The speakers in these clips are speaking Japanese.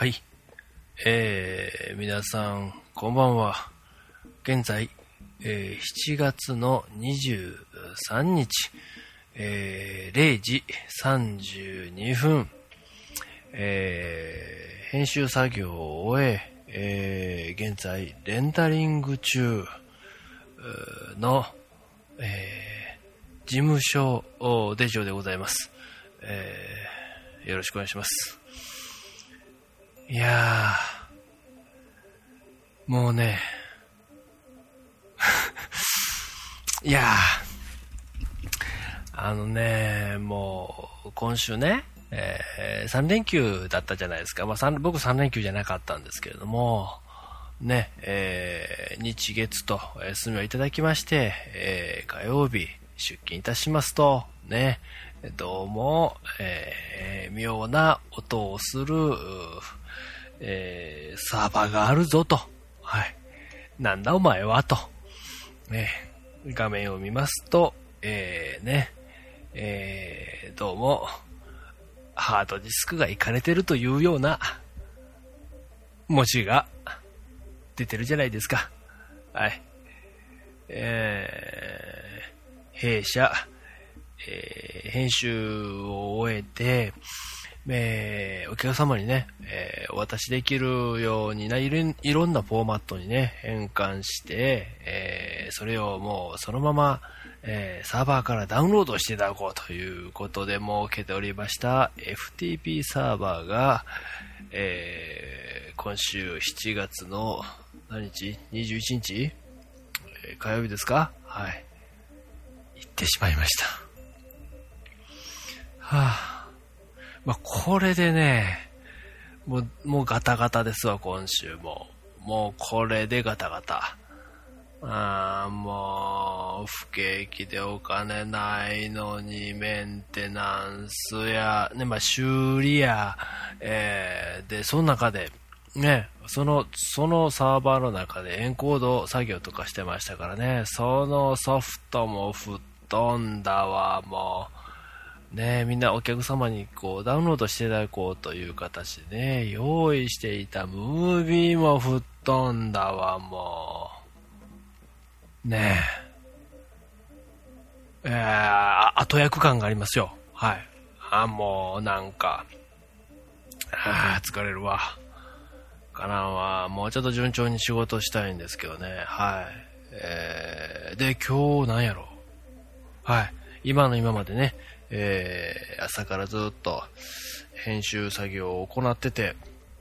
はい。皆さん、こんばんは。現在、7月の23日、0時32分、編集作業を終え、現在、レンタリング中の、事務所出場でございます。よろしくお願いします。いやー、もうね、いやー、もう、今週ね、3連休だったじゃないですか。僕3連休じゃなかったんですけれども、ね、日月と休みをいただきまして、火曜日出勤いたしますと、ね、どうも、妙な音をする、サーバーがあるぞと。はい。なんだお前はと。画面を見ますと、どうも、ハードディスクがいかれてるというような文字が出てるじゃないですか。はい。弊社、編集を終えて、お客様にね、お渡しできるようにいろんなフォーマットにね、変換して、それをもうそのまま、サーバーからダウンロードしていただこうということで設けておりました FTP サーバーが、今週7月の何日 ?21 日、火曜日ですか？はい。行ってしまいました。はぁ、これでね、もうガタガタですわ、今週も。もうこれでガタガタ。もう、不景気でお金ないのに、メンテナンスや、ね、修理や、で、その中で、ね、そのサーバーの中でエンコード作業とかしてましたからね、そのソフトも吹っ飛んだわ、もう。ね、みんなお客様にこうダウンロードしていただこうという形でね、用意していたムービーも吹っ飛んだわ、もう。ねえ。後役感がありますよ。はい。もうなんか、疲れるわ。かなわ。もうちょっと順調に仕事したいんですけどね。はい。で、今日なんやろ。はい。今までね、朝からずっと編集作業を行ってて、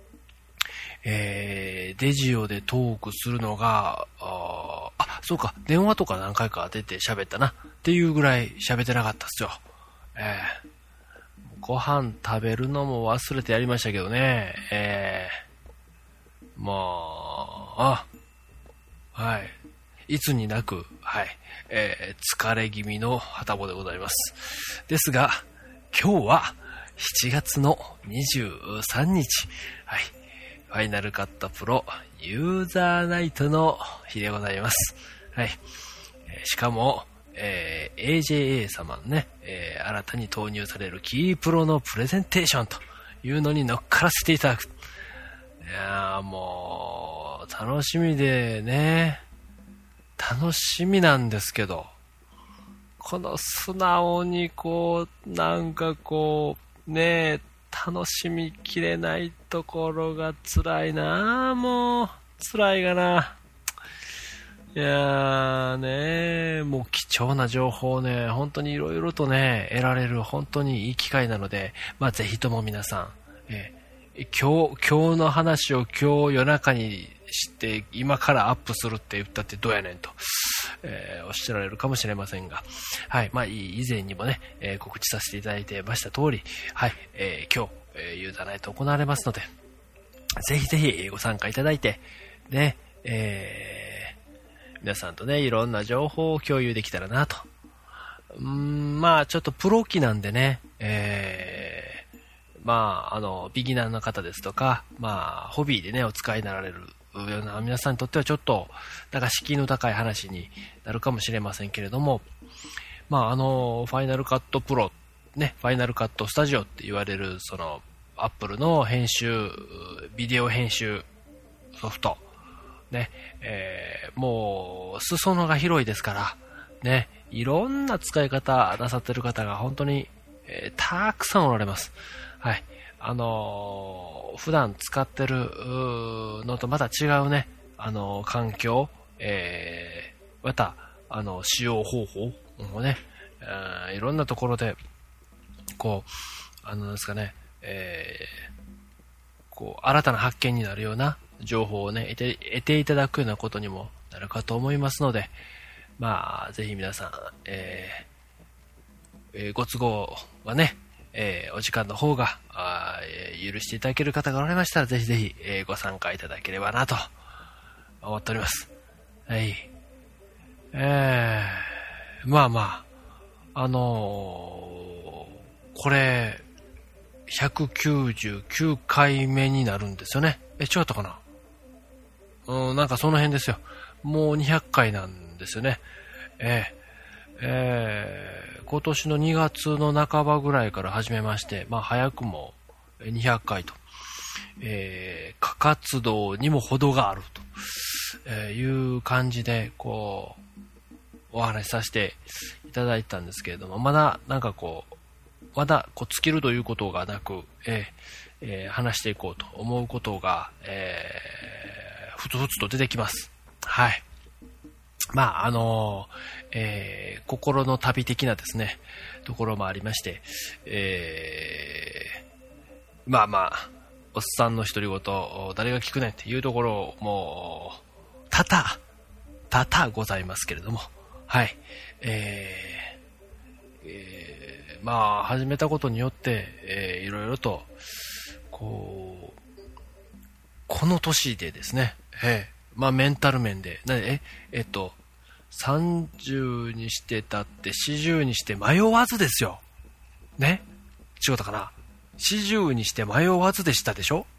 デジオでトークするのが、そうか、電話とか何回か出て喋ったなっていうぐらい喋ってなかったっすよ。ご飯食べるのも忘れてやりましたけどね。はい。いつになく、はい。疲れ気味のはたぼでございます。ですが、今日は7月の23日。はい。ファイナルカットプロユーザーナイトの日でございます。はい。しかも、AJA 様のね、新たに投入されるキープロのプレゼンテーションというのに乗っからせていただく。いやーもう、楽しみでね、楽しみなんですけど、この素直にこう、なんかこう、ね、楽しみきれないところが辛いなぁ、もう、辛いがな。いやーね、もう貴重な情報をね、本当にいろいろとね、得られる本当にいい機会なので、ぜひとも皆さん、今日の話を今日夜中にして今からアップするって言ったってどうやねんと、おっしゃられるかもしれませんが、はい、以前にもね、告知させていただいてました通り、はい、今日、ユーザーナイト行われますので、ぜひぜひご参加いただいて、ね、皆さんとね、いろんな情報を共有できたらなと。ちょっとプロ機なんでね、ビギナーの方ですとか、ホビーでね、お使いになられるような皆さんにとってはちょっと、敷居の高い話になるかもしれませんけれども、ファイナルカットプロ、ね、ファイナルカットスタジオって言われる、 Apple の編集、ビデオ編集ソフト、ね、もう、裾野が広いですから、ね、いろんな使い方なさってる方が本当に、たくさんおられます。はい。普段使ってるのとまた違うね、環境、また、使用方法もね、いろんなところで、こう、なんですかね、こう、新たな発見になるような情報をね、得ていただくようなことにもなるかと思いますので、まあ、ぜひ皆さん、ご都合はね、お時間の方が許していただける方がおられましたら、ぜひぜひ、ご参加いただければなと思っております。はい。まあまあ、これ、199回目になるんですよね。違ったかな？なんかその辺ですよ。もう200回なんですよね。今年の2月の半ばぐらいから始めまして、まあ早くも200回と、過活動にも程があるという感じで、こう、お話しさせていただいたんですけれども、まだなんかこう、まだこう尽きるということがなく、話していこうと思うことが、ふつふつと出てきます。はい。まあ、心の旅的なですね、ところもありまして、まあまあ、おっさんの独り言、誰が聞くねんっていうところも、多々ございますけれども、はい。まあ、始めたことによって、いろいろと、こう、この年でですね、まあメンタル面で、30にしてたって40にして迷わずですよ。ね？違ったかな？ 40 にして迷わずでしたでしょ？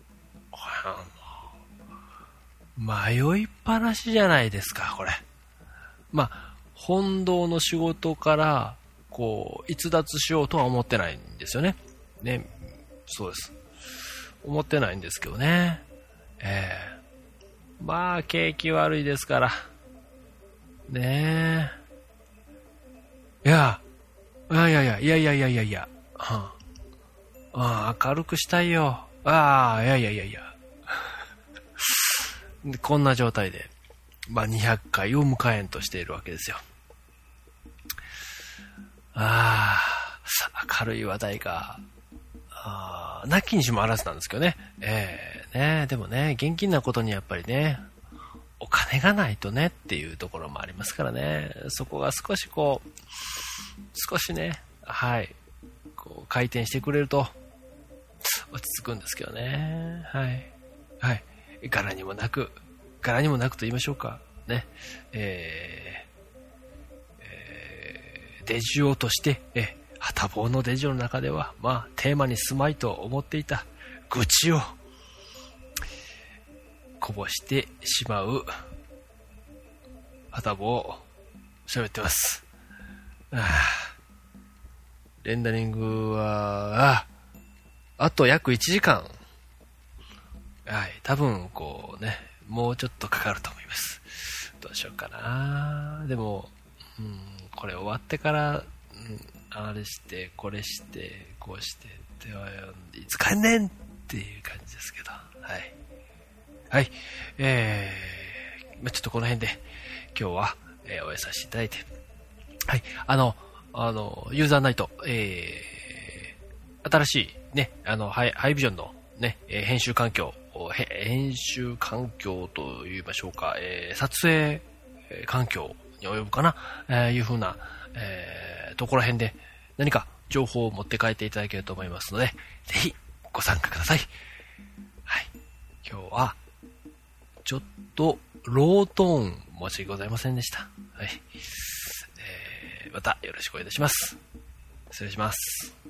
迷いっぱなしじゃないですか、これ。まあ、本堂の仕事から、こう、逸脱しようとは思ってないんですよね。ね、そうです。思ってないんですけどね。まあ、景気悪いですから。ねえ。いや、明るくしたいよ。いや。こんな状態で、まあ、200回を迎えんとしているわけですよ。明るい話題が、なきにしもあらずなんですけどね。でもね、現金なことにやっぱりね、お金がないとねっていうところもありますからね。そこが少しね、はい、こう回転してくれると落ち着くんですけどね。はい。柄にもなくと言いましょうか。ね。デジオとして、はたぼうのデジオの中では、まあ、テーマに住まいと思っていた愚痴をこぼしてしまうはたぼうを喋ってます。レンダリングは、あと約1時間。はい、多分こうね、もうちょっとかかると思います。どうしようかな。でも、これ終わってから、あれして、これして、こうして、っていつ帰んねんっていう感じですけど。はい。はい。ちょっとこの辺で、今日は、終えさせていただいて。はい。ユーザーナイト、新しいね、ハイビジョンのね、編集環境と言いましょうか、撮影環境に及ぶかな、いうふうな、ところ辺で何か情報を持って帰っていただけると思いますので、ぜひご参加ください。はい。今日は、ちょっとロートーン申し訳ございませんでした。はい。またよろしくお願いいたします。失礼します。